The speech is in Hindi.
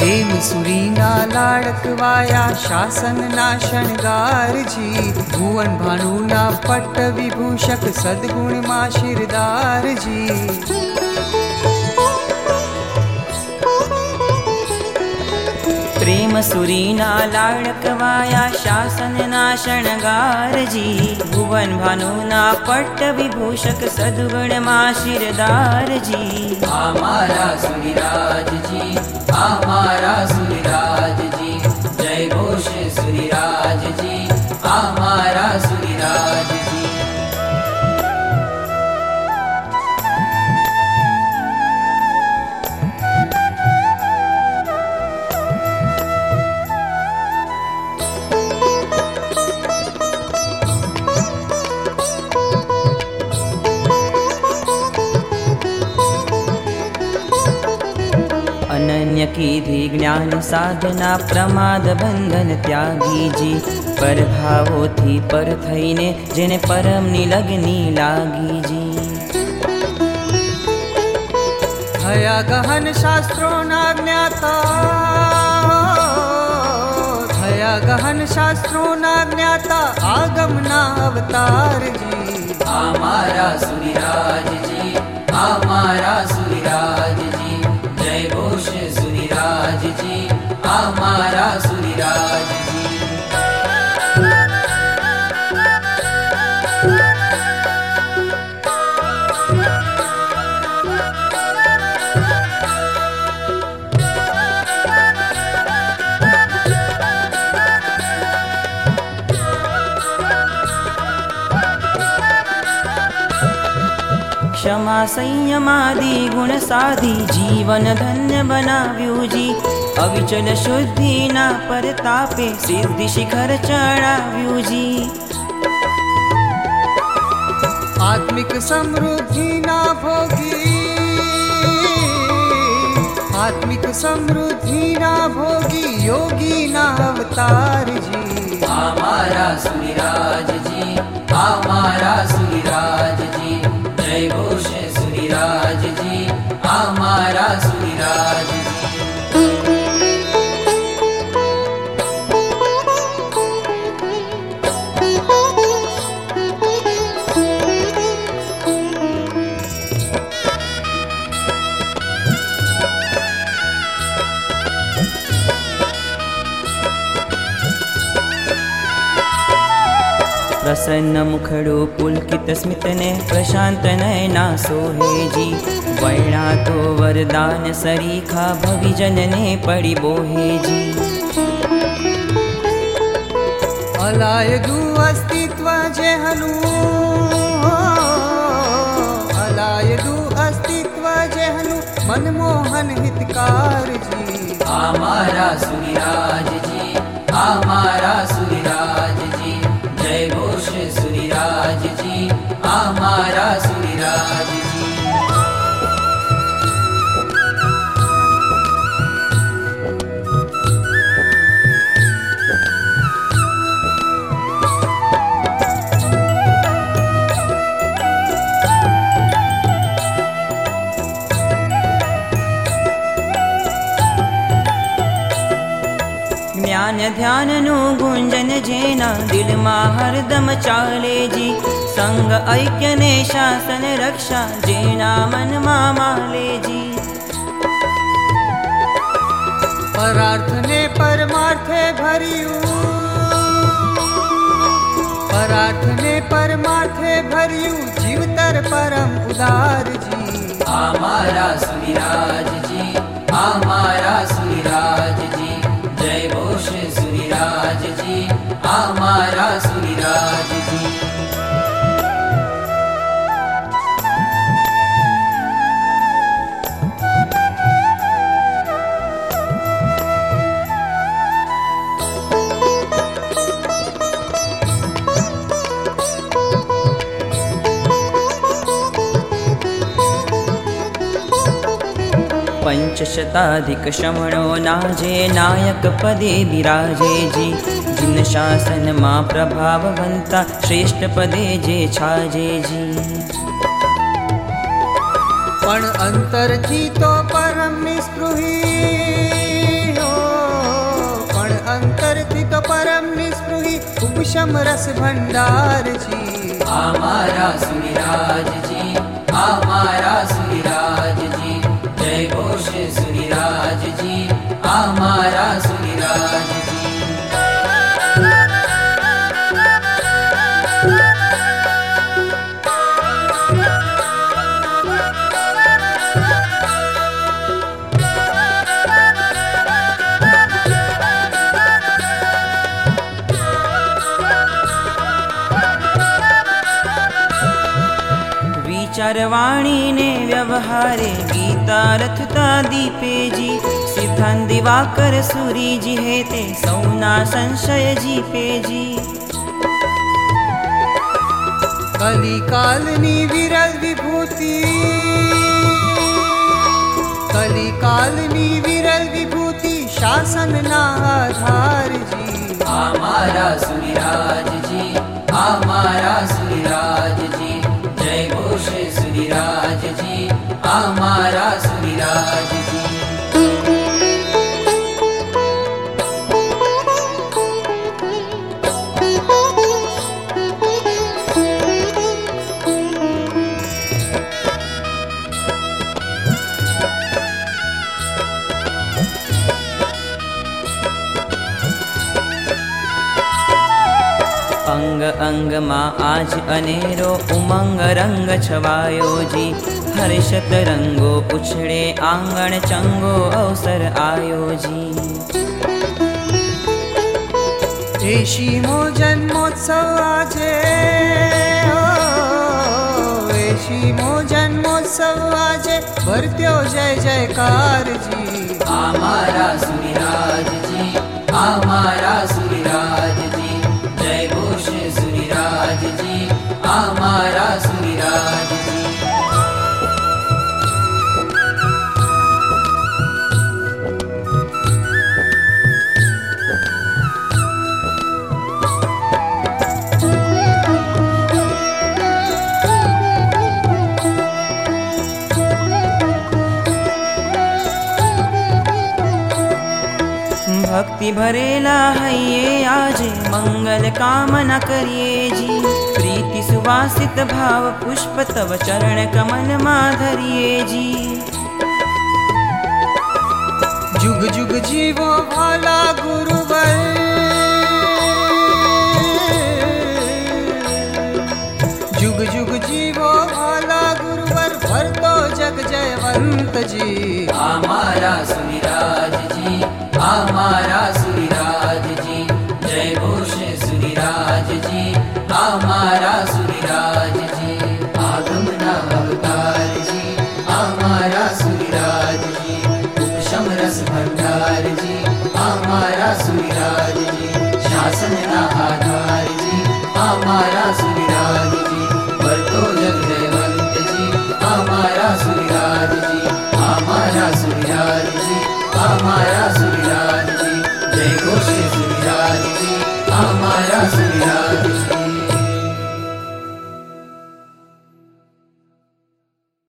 प्रेम सुरीना लाड़कवाया शासन ना शणगार जी। भुवन भानुना पट्ट विभूषक सद्गुण मां शिरदार जी। प्रेम सुरीना लाड़कवाया शासन ना शणगार जी। भुवन भानुना पट्ट विभूषक सद्गुण मां शिरदार जी। हमारा सूर्यराज जी, हमारा सूर्यराज जी, जय घोष सूर्यराज जी, हमारा सूर्यराज जी। अनन्य कीधी ज्ञान साधना प्रमाद बंधन त्यागी जी। पर भावो थी पर थईने जेने परम नी लगनी लागी जी। थया गहन शास्त्रों ना ज्ञाता, थया गहन शास्त्रों ना ज्ञाता आगम ना अवतार जी। हमारा सूर्यराज जी, हमारा सूर्यराज जी, जय घोष सूर्यराज जी, हमारा सूर्यराज जी। क्षमा संयमादि गुण साधी जीवन धन्य बनाव्यू जी। अविचल शुद्धि ना परतापे सिद्धि शिखर चढ़ाव्यू जी। आत्मिक समृद्धि ना भोगी, आत्मिक समृद्धि ना भोगी योगी ना अवतार जी। हमारा सूर्यराज जी, हमारा सूर्यराज जी, जय घोष सूर्यराज जी, हमारा सूर्यराज जी। प्रसन्न मुखड़ो पुलकित स्मित ने प्रशांत नयना सोहे जी। वैणा तो वरदान सरीखा भविजन ने पड़ी बोहे जी। अलायदु अस्तित्व जेहनु, अलायदु अस्तित्व जेहनु मनमोहन हितकार जी। हमारा सूर्यराज जी, हमारा सूर्यराज जी, जय घोष सूर्यराज जी, हमारा सूर्यराज जी। ज्ञान ध्यान नु गुंजन जेना दिल मा हरदम चाले जी। संग ऐक्य ने शासन रक्षा जेना मन मा माले जी। परार्थ ने परमार्थे भरियू, परार्थ ने परमार्थे भरियू जीवतर परम उदार जी। हमारा सूर्यराज जी, हमारा सूर्यराज जी, जय घोष सूर्यराज जी, हमारा सूर्यराज जी। पंचशताधिक श्रमणो नाजे नायक पदे विराजे जी। जिन शासन मां प्रभाववंता श्रेष्ठ पदे जे छाजे जी। पण अंतर थी तो परम निस्पृही, उपशम रस भंडार जी। हमारा सुनिराज जी, हमारा सुनिराज जी, जय घोष सुनिराज जी, हमारा सुनिराज जी। चरवाणी ने व्यवहारे गीता रथता दीपे जी। सिद्धांत दिवाकर सूरी जी हेते सौना संशय जी पे जी। कली कालनी विरल विभूति, कली कालनी विरल विभूति शासन ना आधार जी। हमारा सुनिराज जी, हमारा सुनिराज जी, जय घोष सुनिराज जी, हमारा सुनिराज जी। अंग अंग मां आज अनेरो उमंग रंग छवायो जी। हर्षत रंगो उछड़े आंगण चंगो अवसर आयो जी। ऐशी मो जन्मोत्सव आजे, ऐशी मो जन्मोत्सव आजे भरत्यो जय जयकार जी। हमारा सुनिराज जी, हमारा सुनिराज जी, जय घोष सुनिराज जी, हमारा सुनिराज जी। भक्ति भरेला है ये आज मंगल कामना करिए जी। प्रीति सुवासित भाव पुष्प तव चरण कमल माधरिए जी। जुग जुग जीवो भाला गुरुवर, जुग जुग जीवो भाला गुरुवर भरतो जग जयवंत जी। हमारा सुनिराज जी, हमारा सुनिराज जी, जय घोष सुनिराज जी, हमारा सुनिराज जी। आगमना अवतार जी, हमारा सुनिराज जी, उपशम रस भंडार जी, हमारा सुनिराज जी। शासन ना आधार जी, हमारा सुनिराज जी, भरतो जग जयवंत जी, हमारा सुनिराज जी, हमारा सुनिराज जी, हमारा